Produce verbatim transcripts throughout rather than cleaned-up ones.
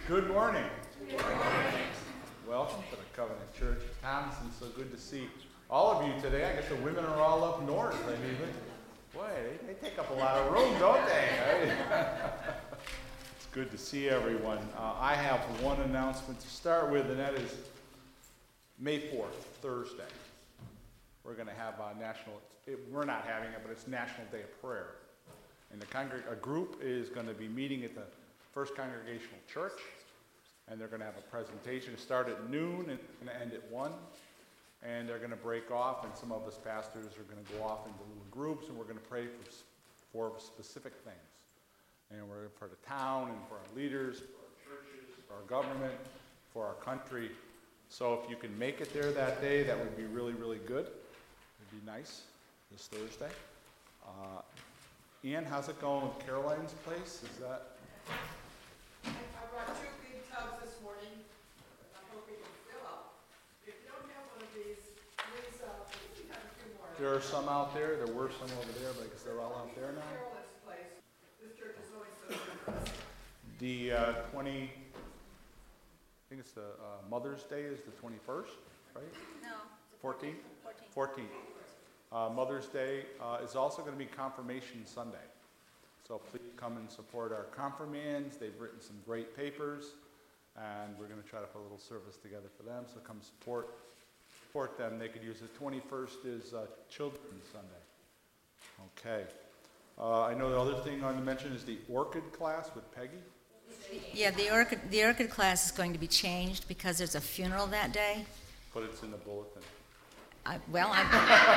Good morning. Good morning. Welcome to the Covenant Church of Thomaston. So good to see all of you today. I guess the women are all up north. I mean, boy, they, they take up a lot of room, don't they? It's good to see everyone. Uh, I have one announcement to start with, and that is May fourth, Thursday. We're going to have a national, it, we're not having it, but it's National Day of Prayer. And the congreg- a group is going to be meeting at the First Congregational Church, and they're going to have a presentation. It start at noon and, and end at one, and they're going to break off, and some of us pastors are going to go off into little groups, and we're going to pray for, for specific things. And we're for the town, and for our leaders, for our churches, for our government, for our country. So if you can make it there that day, that would be really, really good. It'd be nice this Thursday. Uh, Ian, how's it going with Caroline's place? Is that... I brought two big tubs this morning. I'm hoping to fill up. If you don't have one of these, please, uh, we have a few more. There are some out there. There were some over there, but I guess they're all out there now. Carolyn's place. This church is always so good for us. The uh, twenty, I think it's the uh, Mother's Day is the twenty-first, right? No. fourteenth? fourteenth. fourteenth. Uh, Mother's Day uh, is also going to be Confirmation Sunday. So please come and support our confirmands. They've written some great papers, and we're going to try to put a little service together for them. So come support support them. They could use it. twenty-first is uh, Children's Sunday. Okay. Uh, I know the other thing I want to mention is the Orchid class with Peggy. Yeah, the orchid, the orchid class is going to be changed because there's a funeral that day. But it's in the bulletin. I, well, I'm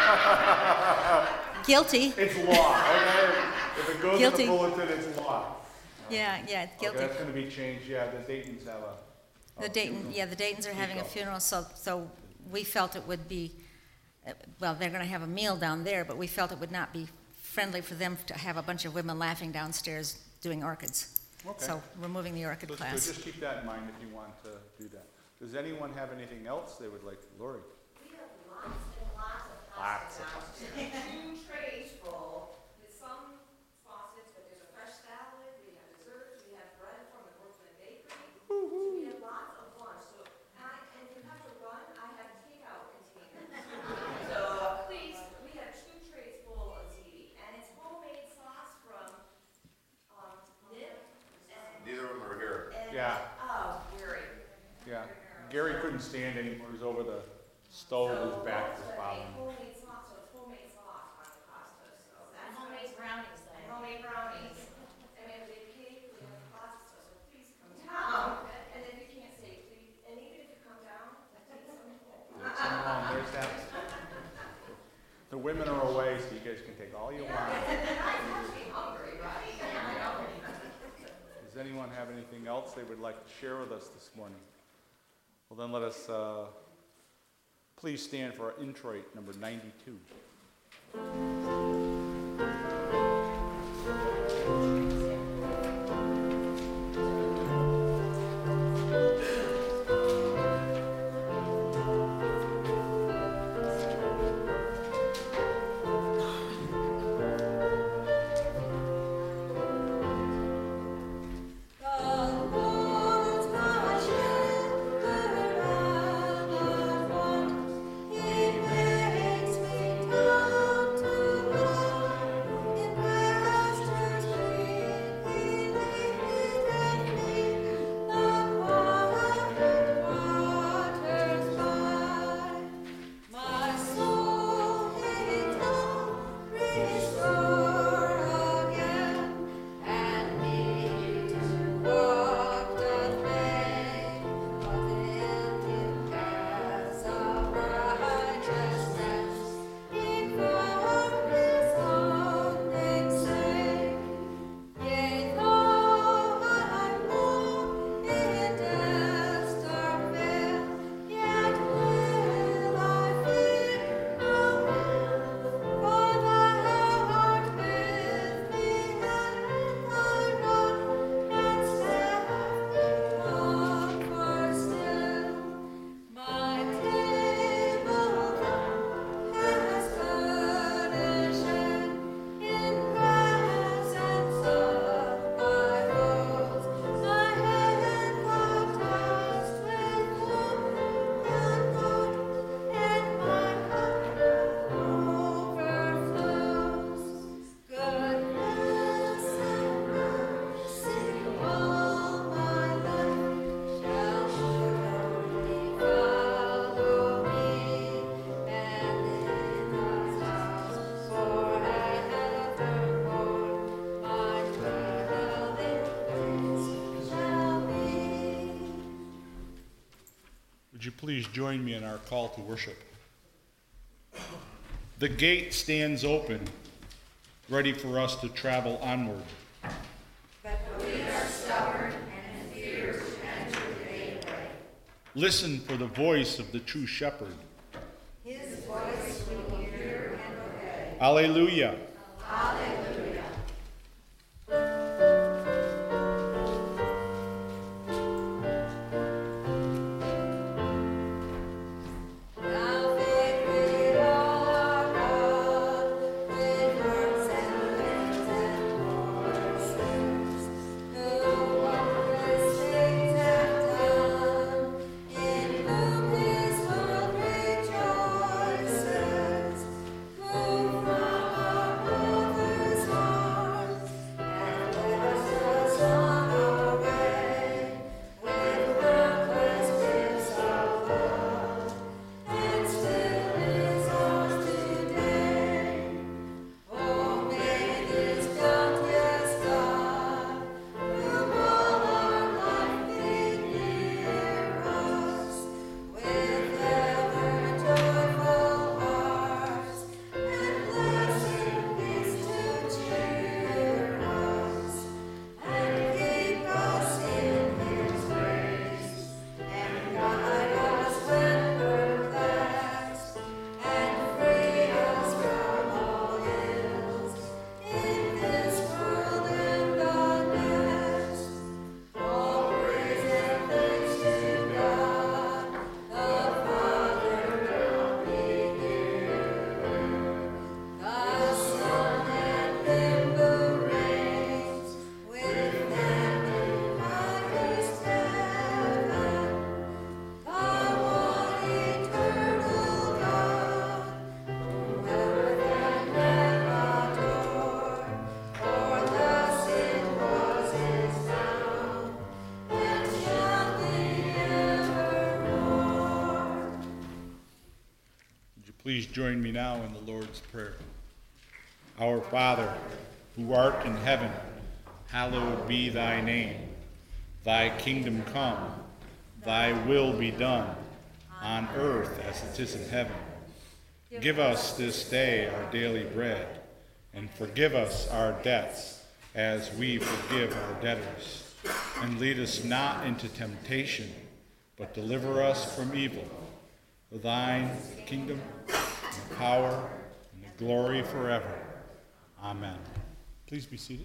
guilty. It's law, okay? If it goes Guilty. in the bulletin, it's law. Yeah, yeah, it's guilty. Okay, that's going to be changed. Yeah, the Daytons have a... a The Dayton, funeral. yeah, the Daytons are having a Speak up. funeral, so so we felt it would be, uh, well, they're going to have a meal down there, but we felt it would not be friendly for them to have a bunch of women laughing downstairs doing orchids. Okay. So removing the orchid So, so class. just keep that in mind if you want to do that. Does anyone have anything else they would like? Lori? We have lots and lots of Lots pasta of now. Two trays full with some faucets, but there's a fresh salad, we have desserts, we have bread from the Brooklyn Bakery. We have lots of lunch, so, and I, and if you have to run, I have takeout containers. So, please, we have two trays full of ziti, and it's homemade sauce from, um, Nip and. Neither of them are here. and- Yeah. Oh, Gary. Yeah. Gary couldn't stand anymore. He was over the stove. His back was So, bothering him. homemade sauce, so it's homemade sauce on the pasta, so that's. Homemade brownies And then. homemade brownies. And we have a big cake, we have lots of stuff, so please come down. And if you can't say, please, and even if you come down, take some home. Some along. There's that. The women are away, so you guys can take all you want. And then I have to be hungry, right? I know. Does anyone have anything else they would like to share with us this morning? Well, then let us uh, please stand for our introit number ninety-two. It makes me come to love. Would you please join me in our call to worship? The gate stands open, ready for us to travel onward. But we are stubborn and fear to enter the gateway. Listen for the voice of the true shepherd. His voice we will hear and obey. Alleluia. Alleluia. Please join me now in the Lord's Prayer. Our Father, who art in heaven, hallowed be thy name. Thy kingdom come, thy will be done, on earth as it is in heaven. Give us this day our daily bread, and forgive us our debts, as we forgive our debtors. And lead us not into temptation, but deliver us from evil. For thine is the kingdom, and the power, and the glory forever. Amen. Please be seated.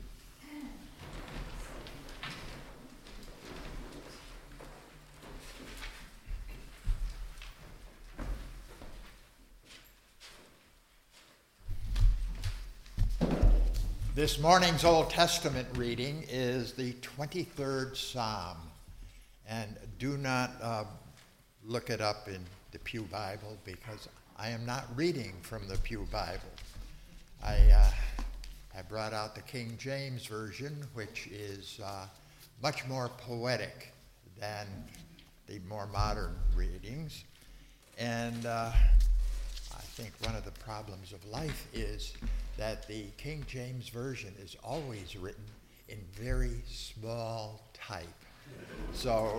This morning's Old Testament reading is the twenty-third Psalm. And do not uh, look it up in the Pew Bible, because I am not reading from the Pew Bible. I, uh, I brought out the King James Version, which is uh, much more poetic than the more modern readings. And uh, I think one of the problems of life is that the King James Version is always written in very small type. So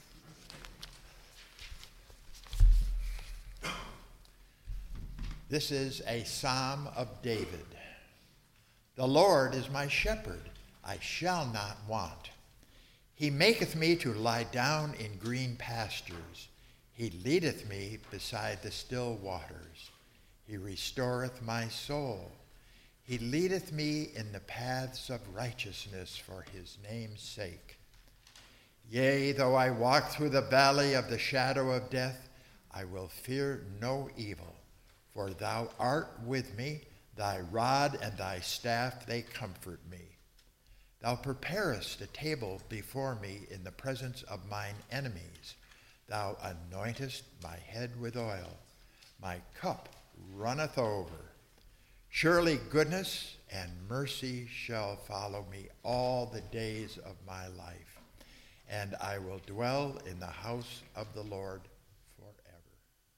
this is a Psalm of David. The Lord is my shepherd, I shall not want. He maketh me to lie down in green pastures. He leadeth me beside the still waters. He restoreth my soul. He leadeth me in the paths of righteousness for his name's sake. Yea, though I walk through the valley of the shadow of death, I will fear no evil. For thou art with me, thy rod and thy staff, they comfort me. Thou preparest a table before me in the presence of mine enemies. Thou anointest my head with oil. My cup runneth over. Surely goodness and mercy shall follow me all the days of my life, and I will dwell in the house of the Lord forever.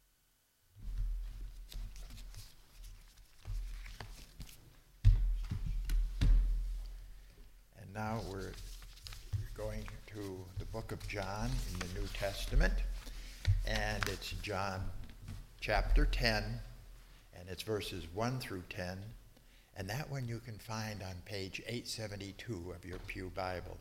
And now we're going to the book of John in the New Testament. and it's John chapter ten, and it's verses one through ten, and that one you can find on page eight seventy-two of your Pew Bible.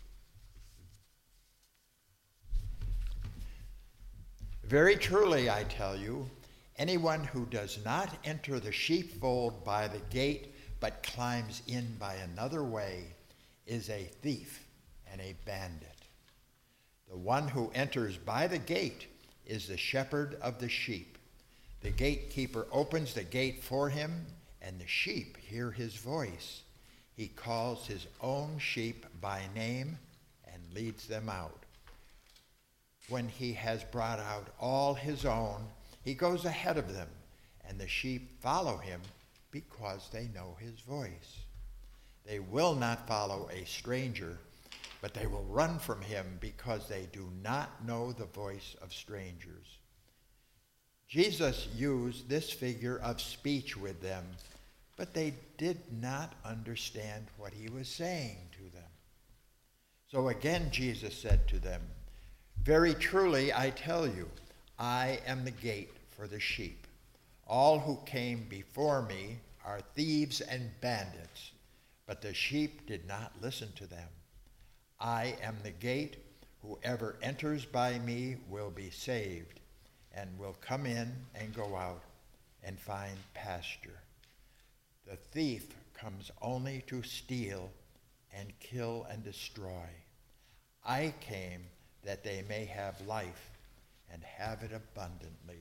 Very truly, I tell you, anyone who does not enter the sheepfold by the gate, but climbs in by another way, is a thief and a bandit. The one who enters by the gate is the shepherd of the sheep. The gatekeeper opens the gate for him, and the sheep hear his voice. He calls his own sheep by name and leads them out. When he has brought out all his own, he goes ahead of them, and the sheep follow him because they know his voice. They will not follow a stranger, but they will run from him because they do not know the voice of strangers. Jesus used this figure of speech with them, but they did not understand what he was saying to them. So again Jesus said to them, "Very truly I tell you, I am the gate for the sheep. All who came before me are thieves and bandits, but the sheep did not listen to them. I am the gate. Whoever enters by me will be saved, and will come in and go out and find pasture. The thief comes only to steal and kill and destroy. I came that they may have life and have it abundantly."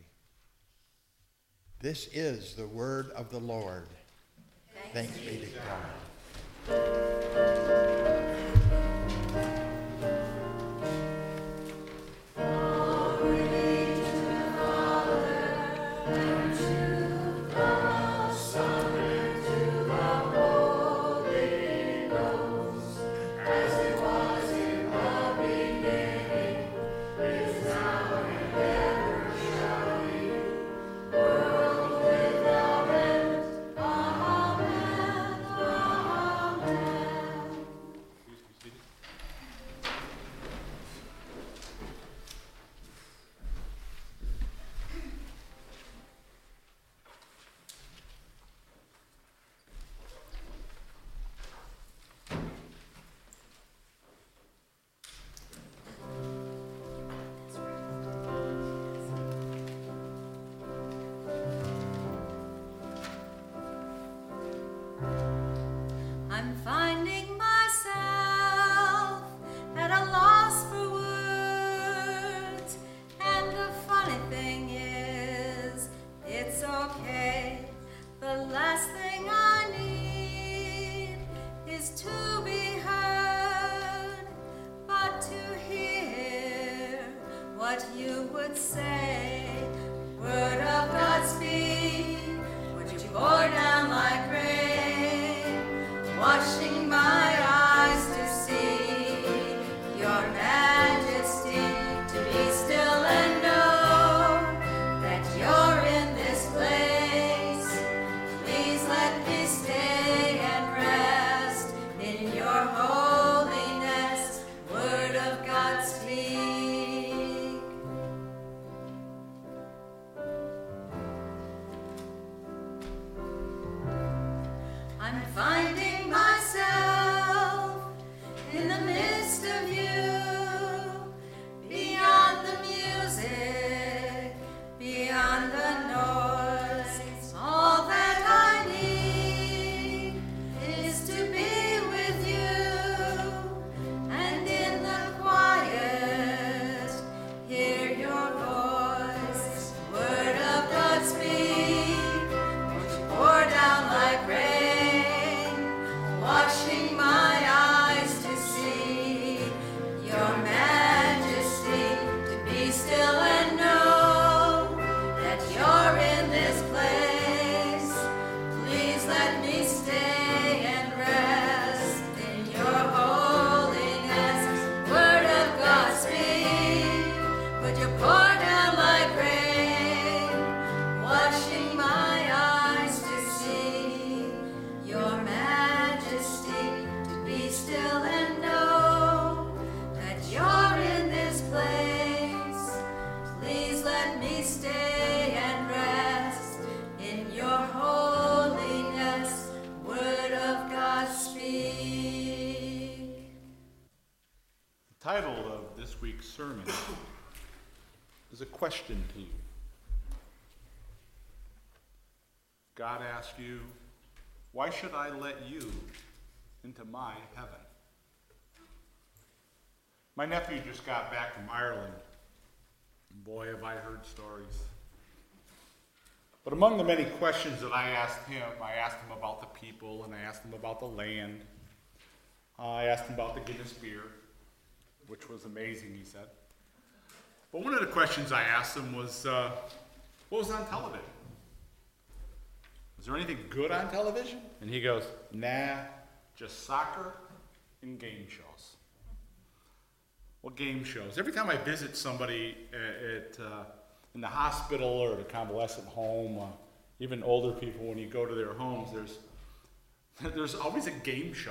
This is the word of the Lord. Thanks, Thanks be to God. I'm finding myself at a loss for words, and the funny thing is, it's okay. The last thing I need is to be heard, but to hear what you would say. Word of God speak, would you pour down like rain, washing my eyes to see your majesty, to be still and know that you're in this place. Please let me stay and rest in your holiness. Word of God speak. I'm finding myself in the midst of you, beyond the music, beyond the noise. All that I need is to be with you, and in the quiet sermon is a question to you. God asks you, why should I let you into my heaven? My nephew just got back from Ireland. Boy, have I heard stories. But among the many questions that I asked him, I asked him about the people, and I asked him about the land. Uh, I asked him about the Guinness beer, which was amazing, he said. But one of the questions I asked him was, uh, what was on television? Is there anything good on television? And he goes, nah, just soccer and game shows. What game shows? Every time I visit somebody at, uh, in the hospital or the convalescent home, uh, even older people, when you go to their homes, there's, there's always a game show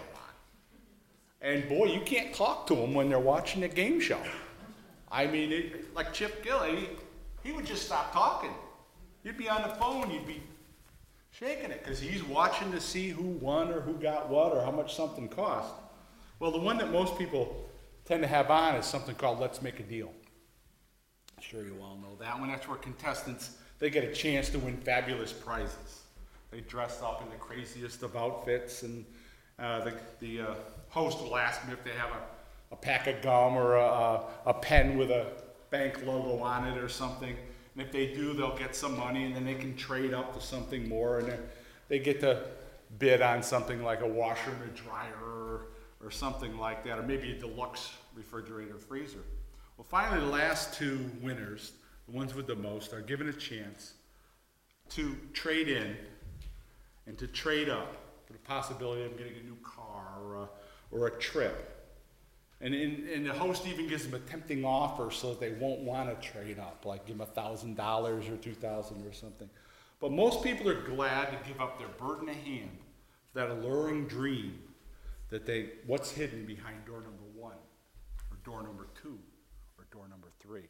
on. And boy, you can't talk to them when they're watching a game show. I mean, it, like Chip Gill, he, he would just stop talking. You'd be on the phone, you'd be shaking it, because he's watching to see who won or who got what or how much something cost. Well, the one that most people tend to have on is something called Let's Make a Deal. I'm sure you all know that one. That's where contestants, they get a chance to win fabulous prizes. They dress up in the craziest of outfits, and uh, the, the uh, host will ask them if they have a, a pack of gum or a, a pen with a bank logo on it or something. And if they do, they'll get some money, and then they can trade up to something more, and they get to bid on something like a washer and a dryer or, or something like that, or maybe a deluxe refrigerator freezer. Well, finally, the last two winners, the ones with the most, are given a chance to trade in and to trade up for the possibility of getting a new car or a, or a trip. And, in, and the host even gives them a tempting offer so that they won't want to trade up, like give them one thousand dollars or two thousand dollars or something. But most people are glad to give up their bird in a hand for that alluring dream that they, what's hidden behind door number one, or door number two, or door number three.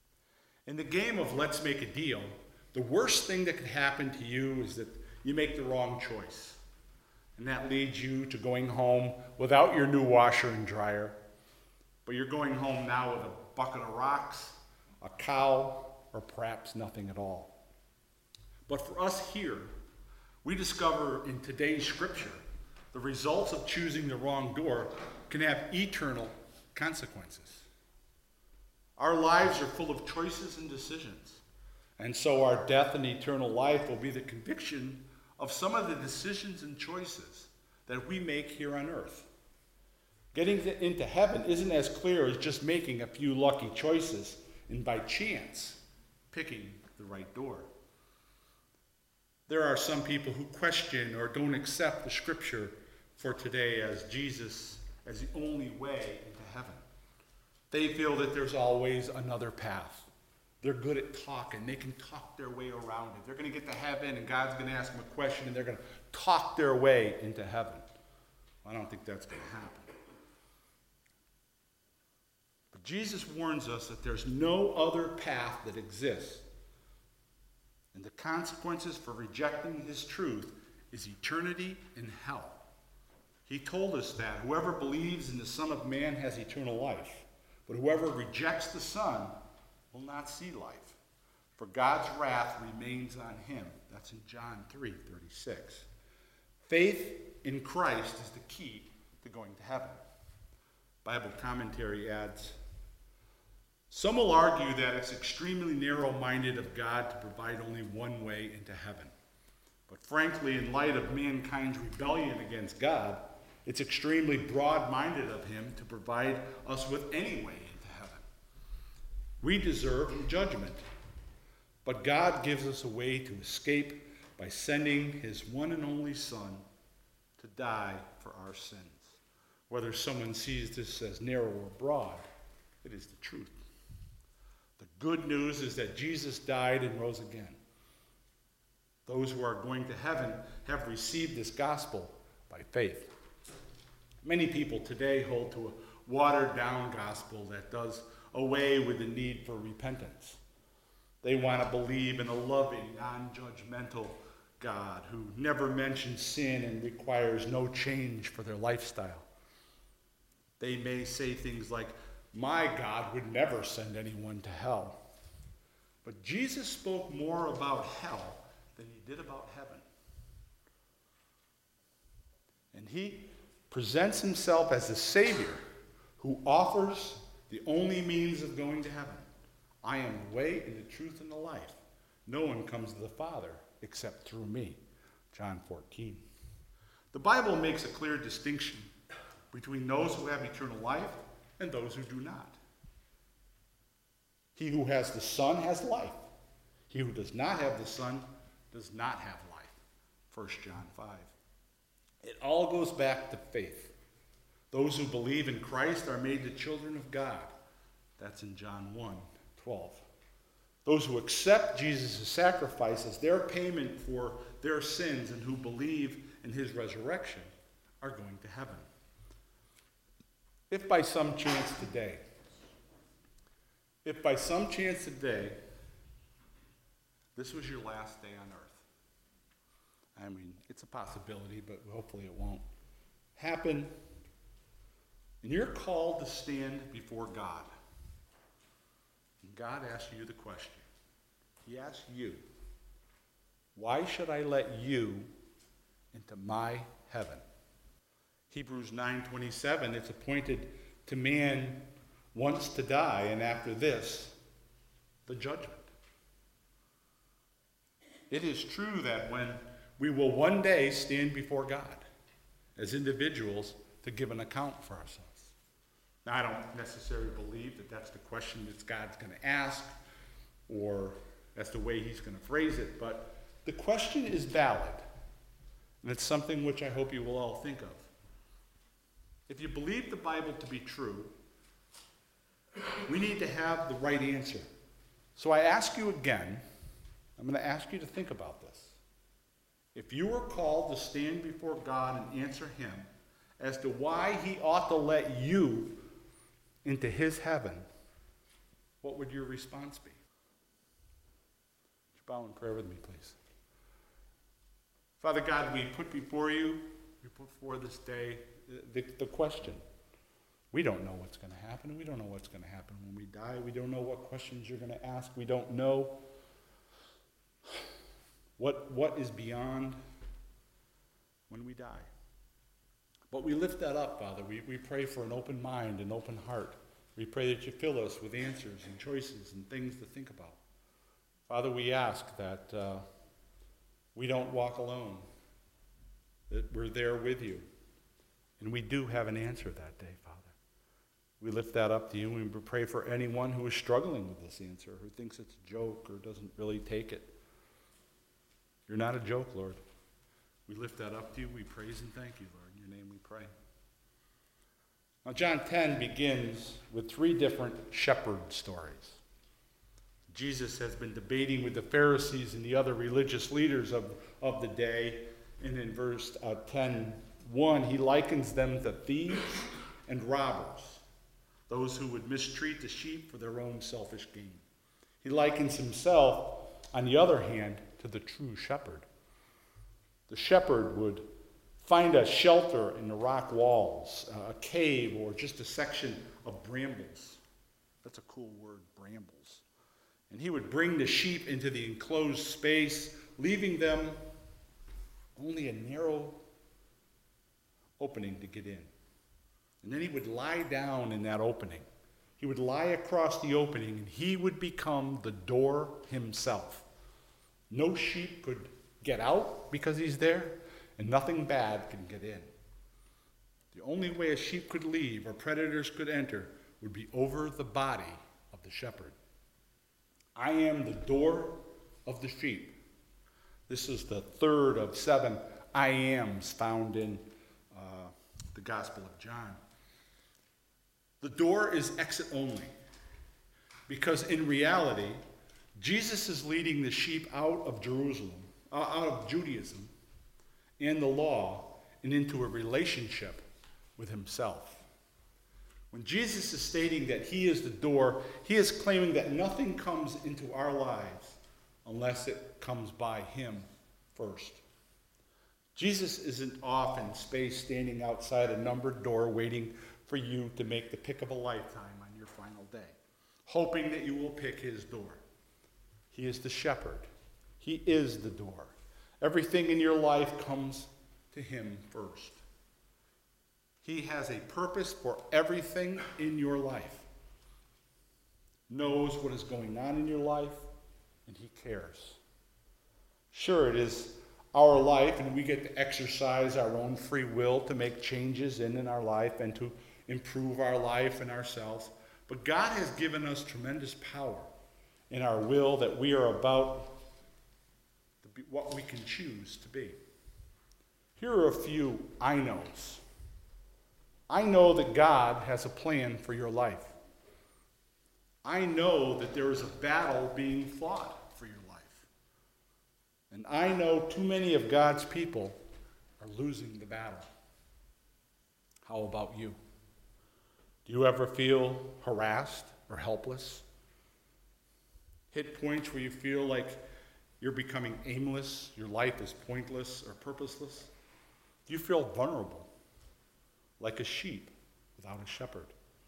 In the game of Let's Make a Deal, the worst thing that could happen to you is that you make the wrong choice. And that leads you to going home without your new washer and dryer. But you're going home now with a bucket of rocks, a cow, or perhaps nothing at all. But for us here, we discover in today's scripture the results of choosing the wrong door can have eternal consequences. Our lives are full of choices and decisions. And so our death and eternal life will be the conviction of some of the decisions and choices that we make here on earth. Getting to, into heaven isn't as clear as just making a few lucky choices and by chance picking the right door. There are some people who question or don't accept the scripture for today as Jesus as the only way into heaven. They feel that there's always another path. They're good at talking. They can talk their way around it. They're going to get to heaven, and God's going to ask them a question, and they're going to talk their way into heaven. I don't think that's going to happen. But Jesus warns us that there's no other path that exists. And the consequences for rejecting his truth is eternity in hell. He told us that whoever believes in the Son of Man has eternal life, but whoever rejects the Son will not see life, for God's wrath remains on him. That's in John three thirty-six. Faith in Christ is the key to going to heaven. Bible commentary adds, some will argue that it's extremely narrow-minded of God to provide only one way into heaven. But frankly, in light of mankind's rebellion against God, it's extremely broad-minded of him to provide us with any way into heaven. We deserve judgment, but God gives us a way to escape by sending his one and only Son to die for our sins. Whether someone sees this as narrow or broad, it is the truth. The good news is that Jesus died and rose again. Those who are going to heaven have received this gospel by faith. Many people today hold to a watered-down gospel that does away with the need for repentance. They want to believe in a loving, non-judgmental God who never mentions sin and requires no change for their lifestyle. They may say things like, my God would never send anyone to hell. But Jesus spoke more about hell than he did about heaven. And he presents himself as the Savior who offers the only means of going to heaven. I am the way and the truth and the life. No one comes to the Father except through me. John fourteen. The Bible makes a clear distinction between those who have eternal life and those who do not. He who has the Son has life. He who does not have the Son does not have life. First John five. It all goes back to faith. Those who believe in Christ are made the children of God. That's in John one twelve. Those who accept Jesus' sacrifice as their payment for their sins and who believe in his resurrection are going to heaven. If by some chance today, if by some chance today, this was your last day on earth, I mean, it's a possibility, but hopefully it won't happen, and you're called to stand before God, and God asks you the question. He asks you, why should I let you into my heaven? Hebrews nine twenty-seven, it's appointed to man once to die, and after this, the judgment. It is true that when we will one day stand before God as individuals to give an account for ourselves. Now, I don't necessarily believe that that's the question that God's going to ask, or that's the way he's going to phrase it, but the question is valid, and it's something which I hope you will all think of. If you believe the Bible to be true, we need to have the right answer. So I ask you again, I'm going to ask you to think about this. If you were called to stand before God and answer him as to why he ought to let you into his heaven, what would your response be? Would you bow in prayer with me, please? Father God, we put before you, we put before this day the, the question. We don't know what's going to happen. We don't know what's going to happen when we die. We don't know what questions you're going to ask. We don't know what, what is beyond when we die. But we lift that up, Father. We, we pray for an open mind, an open heart. We pray that you fill us with answers and choices and things to think about. Father, we ask that uh, we don't walk alone, that we're there with you. And we do have an answer that day, Father. We lift that up to you, and we pray for anyone who is struggling with this answer, who thinks it's a joke or doesn't really take it. You're not a joke, Lord. We lift that up to you. We praise and thank you, Lord. In your name we pray. Now, John ten begins with three different shepherd stories. Jesus has been debating with the Pharisees and the other religious leaders of, of the day. And in verse uh, ten one, he likens them to thieves and robbers, those who would mistreat the sheep for their own selfish gain. He likens himself, on the other hand, to the true shepherd. The shepherd would find a shelter in the rock walls, a cave, or just a section of brambles. That's a cool word, brambles. And he would bring the sheep into the enclosed space, leaving them only a narrow opening to get in. And then he would lie down in that opening. He would lie across the opening, and he would become the door himself. No sheep could get out because he's there, and nothing bad can get in. The only way a sheep could leave or predators could enter would be over the body of the shepherd. I am the door of the sheep. This is the third of seven I ams found in uh, the Gospel of John. The door is exit only, because in reality, Jesus is leading the sheep out of Jerusalem, uh, out of Judaism and the law, and into a relationship with himself. When Jesus is stating that he is the door, he is claiming that nothing comes into our lives unless it comes by him first. Jesus isn't off in space standing outside a numbered door waiting for you to make the pick of a lifetime on your hoping that you will pick his door. He is the shepherd. He is the door. Everything in your life comes to him first. He has a purpose for everything in your life. Knows what is going on in your life, and he cares. Sure, it is our life, and we get to exercise our own free will to make changes in, in our life and to improve our life and ourselves. But God has given us tremendous power in our will that we are about to be what we can choose to be. Here are a few I knows. I know that God has a plan for your life. I know that there is a battle being fought for your life. And I know too many of God's people are losing the battle. How about you? Do you ever feel harassed or helpless? Hit points where you feel like you're becoming aimless, your life is pointless or purposeless? Do you feel vulnerable, like a sheep without a shepherd?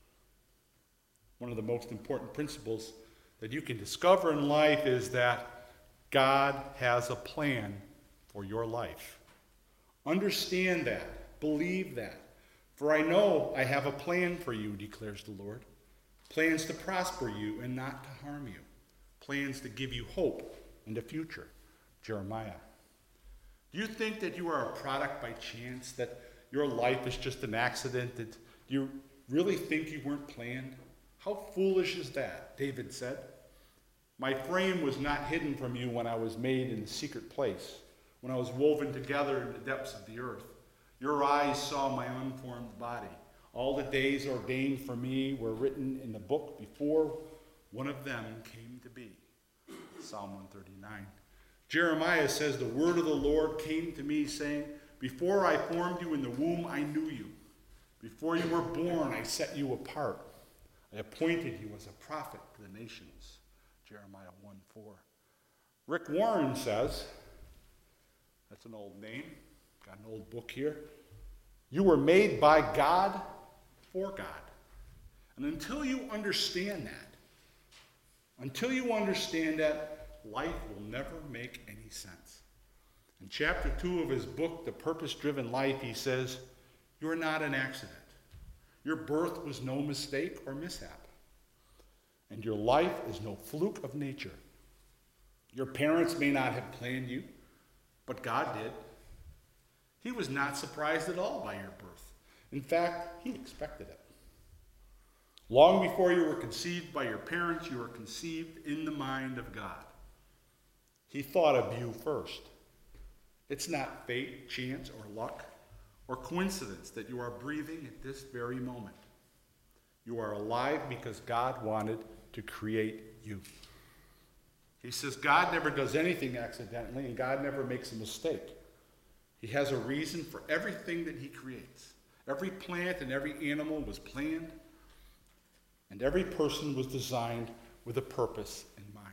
One of the most important principles that you can discover in life is that God has a plan for your life. Understand that. Believe that. For I know I have a plan for you, declares the Lord. Plans to prosper you and not to harm you. Plans to give you hope in the future. Jeremiah. Do you think that you are a product by chance, that your life is just an accident? That do you really think you weren't planned? How foolish is that? David said. My frame was not hidden from you when I was made in the secret place, when I was woven together in the depths of the earth. Your eyes saw my unformed body. All the days ordained for me were written in the book before one of them came to be. Psalm one thirty-nine. Jeremiah says, the word of the Lord came to me saying, before I formed you in the womb, I knew you. Before you were born, I set you apart. I appointed you as a prophet to the nations. Jeremiah one four. Rick Warren says, that's an old name, got an old book here. You were made by God for God. And until you understand that, until you understand that, life will never make any sense. In chapter two of his book, The Purpose-Driven Life, he says, you're not an accident. Your birth was no mistake or mishap. And your life is no fluke of nature. Your parents may not have planned you, but God did. He was not surprised at all by your birth. In fact, he expected it. Long before you were conceived by your parents, you were conceived in the mind of God. He thought of you first. It's not fate, chance, or luck, or coincidence that you are breathing at this very moment. You are alive because God wanted to create you. He says God never does anything accidentally, and God never makes a mistake. He has a reason for everything that he creates. Every plant and every animal was planned, and every person was designed with a purpose in mind.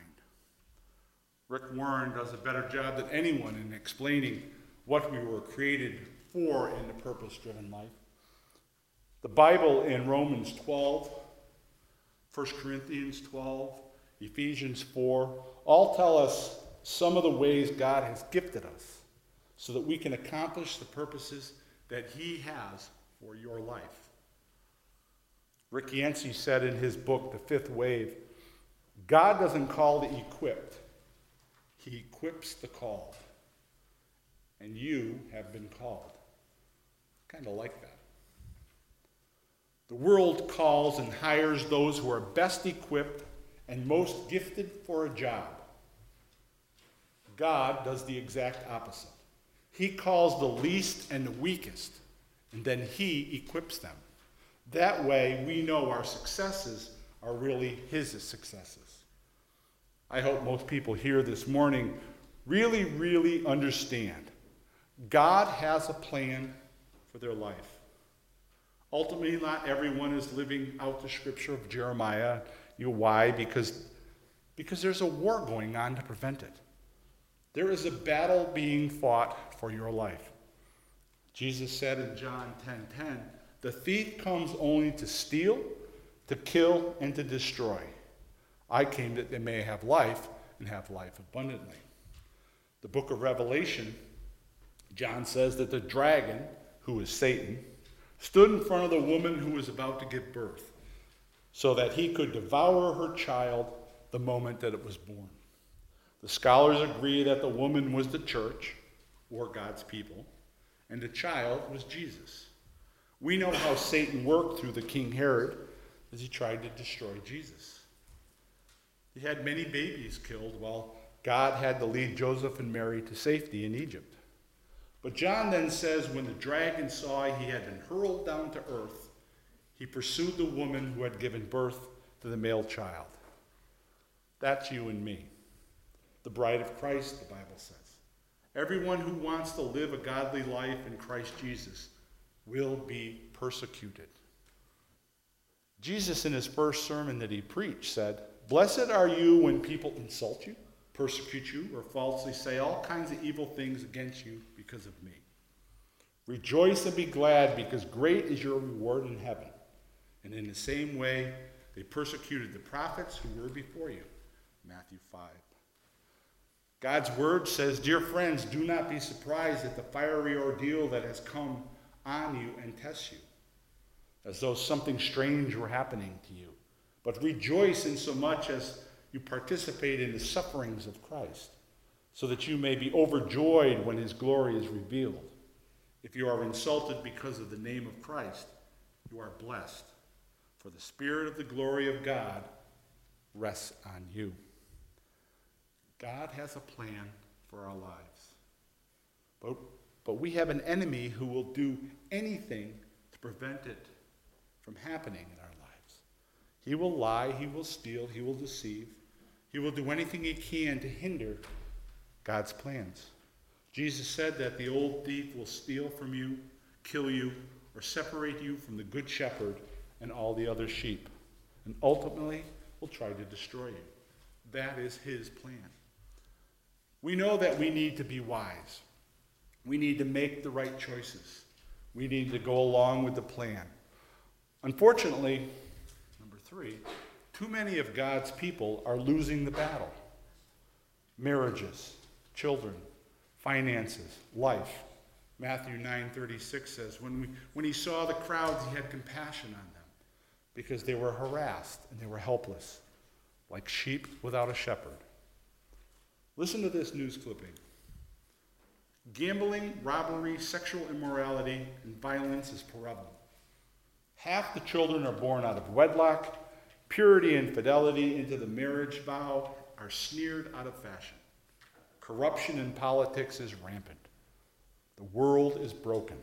Rick Warren does a better job than anyone in explaining what we were created for in the purpose-driven life. The Bible in Romans twelve, First Corinthians twelve, Ephesians four, all tell us some of the ways God has gifted us so that we can accomplish the purposes that he has for your life. Rick Yancey said in his book, The Fifth Wave, God doesn't call the equipped, he equips the called. And you have been called. Kind of like that. The world calls and hires those who are best equipped and most gifted for a job. God does the exact opposite. He calls the least and the weakest, and then he equips them. That way, we know our successes are really his successes. I hope most people here this morning really, really understand God has a plan for their life. Ultimately, not everyone is living out the scripture of Jeremiah. You know why? Because, because there's a war going on to prevent it. There is a battle being fought for your life. Jesus said in John ten ten, the thief comes only to steal, to kill, and to destroy. I came that they may have life and have life abundantly. The book of Revelation, John says that the dragon, who is Satan, stood in front of the woman who was about to give birth, so that he could devour her child the moment that it was born. The scholars agree that the woman was the church, or God's people, and the child was Jesus. We know how Satan worked through the King Herod as he tried to destroy Jesus. He had many babies killed while God had to lead Joseph and Mary to safety in Egypt. But John then says when the dragon saw he had been hurled down to earth, he pursued the woman who had given birth to the male child. That's you and me, the bride of Christ, the Bible says. Everyone who wants to live a godly life in Christ Jesus will be persecuted. Jesus, in his first sermon that he preached, said, "Blessed are you when people insult you, persecute you, or falsely say all kinds of evil things against you because of me. Rejoice and be glad, because great is your reward in heaven. And in the same way, they persecuted the prophets who were before you." Matthew five. God's word says, "Dear friends, do not be surprised at the fiery ordeal that has come on you and tests you, as though something strange were happening to you. But rejoice in so much as you participate in the sufferings of Christ, so that you may be overjoyed when his glory is revealed. If you are insulted because of the name of Christ, you are blessed, for the Spirit of the glory of God rests on you." God has a plan for our lives. But, but we have an enemy who will do anything to prevent it from happening in our lives. He will lie, he will steal, he will deceive. He will do anything he can to hinder God's plans. Jesus said that the old thief will steal from you, kill you, or separate you from the good shepherd and all the other sheep, and ultimately will try to destroy you. That is his plan. We know that we need to be wise. We need to make the right choices. We need to go along with the plan. Unfortunately, number three, too many of God's people are losing the battle. Marriages, children, finances, life. Matthew nine thirty-six says, when, we, when he saw the crowds, he had compassion on them because they were harassed and they were helpless, like sheep without a shepherd. Listen to this news clipping. Gambling, robbery, sexual immorality, and violence is prevalent. Half the children are born out of wedlock. Purity and fidelity into the marriage vow are sneered out of fashion. Corruption in politics is rampant. The world is broken.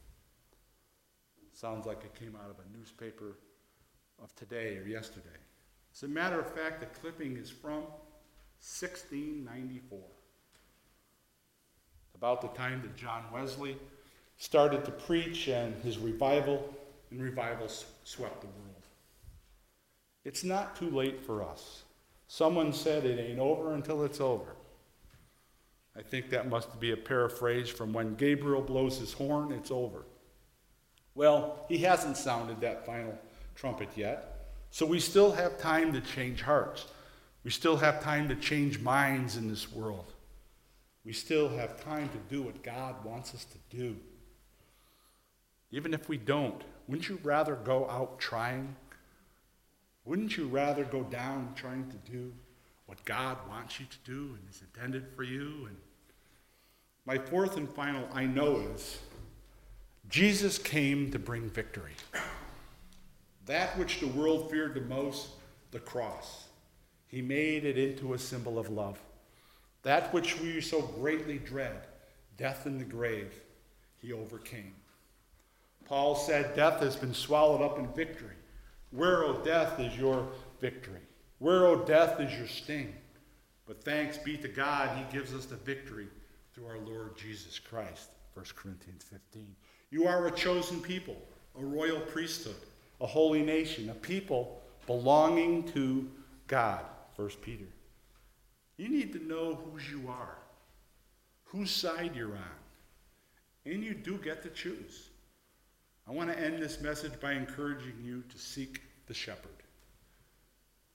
Sounds like it came out of a newspaper of today or yesterday. As a matter of fact, the clipping is from sixteen ninety-four. About the time that John Wesley started to preach and his revival, and revival swept the world. It's not too late for us. Someone said it ain't over until it's over. I think that must be a paraphrase from when Gabriel blows his horn, it's over. Well, he hasn't sounded that final trumpet yet, so we still have time to change hearts. We still have time to change minds in this world. We still have time to do what God wants us to do. Even if we don't, wouldn't you rather go out trying? Wouldn't you rather go down trying to do what God wants you to do and is intended for you? And my fourth and final I know is Jesus came to bring victory. That which the world feared the most, the cross. He made it into a symbol of love. That which we so greatly dread, death in the grave, he overcame. Paul said, "Death has been swallowed up in victory. Where, O death, is your victory? Where, O death, is your sting? But thanks be to God, he gives us the victory through our Lord Jesus Christ." First Corinthians fifteen. You are a chosen people, a royal priesthood, a holy nation, a people belonging to God. First Peter. You need to know whose you are, whose side you're on, and you do get to choose. I want to end this message by encouraging you to seek the shepherd.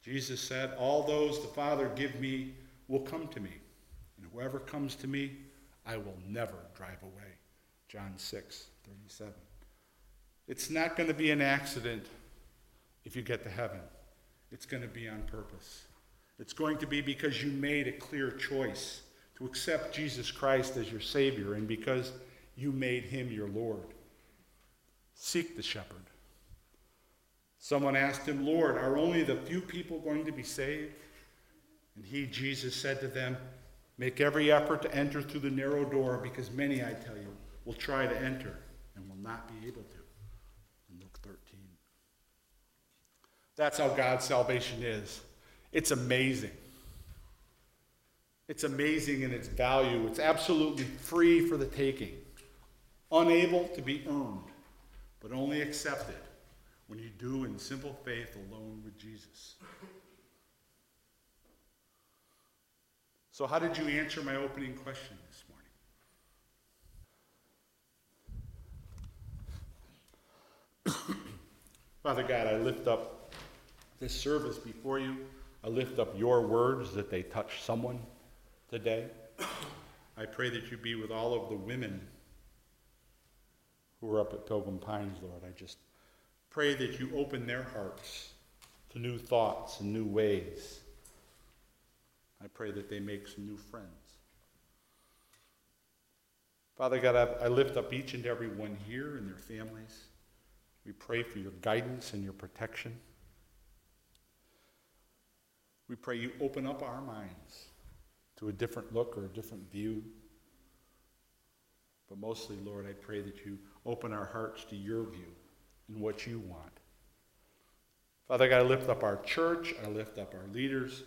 Jesus said, all those the Father give me will come to me, and whoever comes to me, I will never drive away. John six thirty-seven. It's not going to be an accident if you get to heaven. It's going to be on purpose. It's going to be because you made a clear choice to accept Jesus Christ as your Savior, and because you made him your Lord. Seek the shepherd. Someone asked him, Lord, are only the few people going to be saved? And he, Jesus, said to them, make every effort to enter through the narrow door, because many, I tell you, will try to enter and will not be able to. In Luke thirteen. That's how God's salvation is. It's amazing. It's amazing in its value. It's absolutely free for the taking, unable to be earned, but only accepted when you do in simple faith alone with Jesus. So how did you answer my opening question this morning? Father God, I lift up this service before you. I lift up your words that they touch someone today. I pray that you be with all of the women who are up at Pilgrim Pines, Lord. I just pray that you open their hearts to new thoughts and new ways. I pray that they make some new friends. Father God, I, I lift up each and every one here and their families. We pray for your guidance and your protection. We pray you open up our minds to a different look or a different view. But mostly, Lord, I pray that you open our hearts to your view and what you want. Father God, I lift up our church. I lift up our leaders.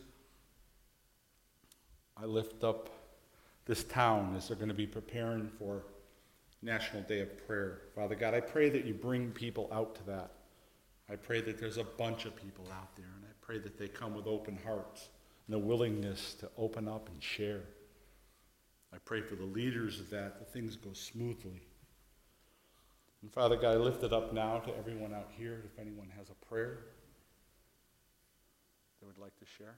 I lift up this town as they're going to be preparing for National Day of Prayer. Father God, I pray that you bring people out to that. I pray that there's a bunch of people out there, and I pray that they come with open hearts and a willingness to open up and share. I pray for the leaders of that, that things go smoothly. And Father God, I lift it up now to everyone out here, if anyone has a prayer they would like to share.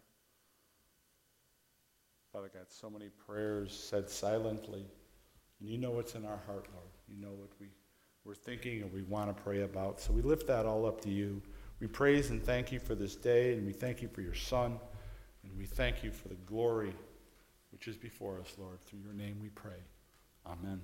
Father God, so many prayers said silently, and you know what's in our heart, Lord. You know what we, we're thinking and we want to pray about. So we lift that all up to you. We praise and thank you for this day, and we thank you for your Son, and we thank you for the glory which is before us, Lord. Through your name we pray. Amen.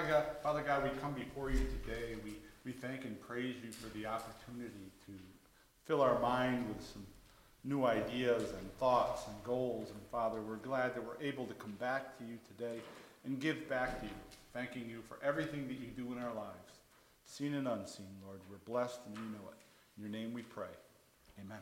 Father God, Father God, we come before you today. We, we thank and praise you for the opportunity to fill our mind with some new ideas and thoughts and goals. And Father, we're glad that we're able to come back to you today and give back to you, thanking you for everything that you do in our lives, seen and unseen, Lord. We're blessed and we know it. In your name we pray. Amen.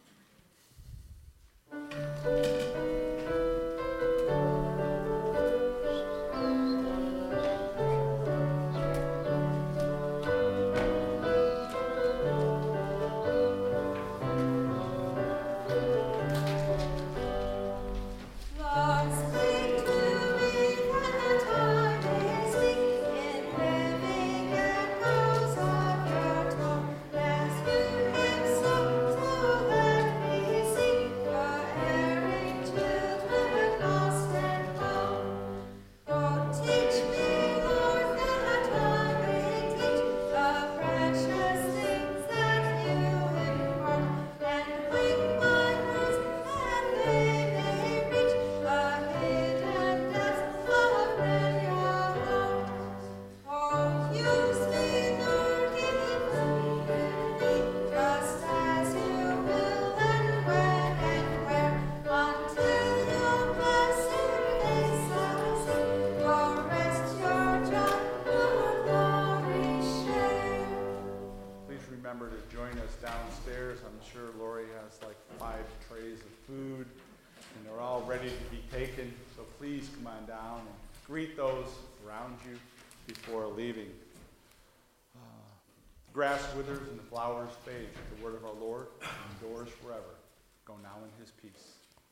Remember to join us downstairs. I'm sure Lori has like five trays of food and they're all ready to be taken. So please come on down and greet those around you before leaving. Uh, the grass withers and the flowers fade. The word of our Lord endures forever. Go now in his peace.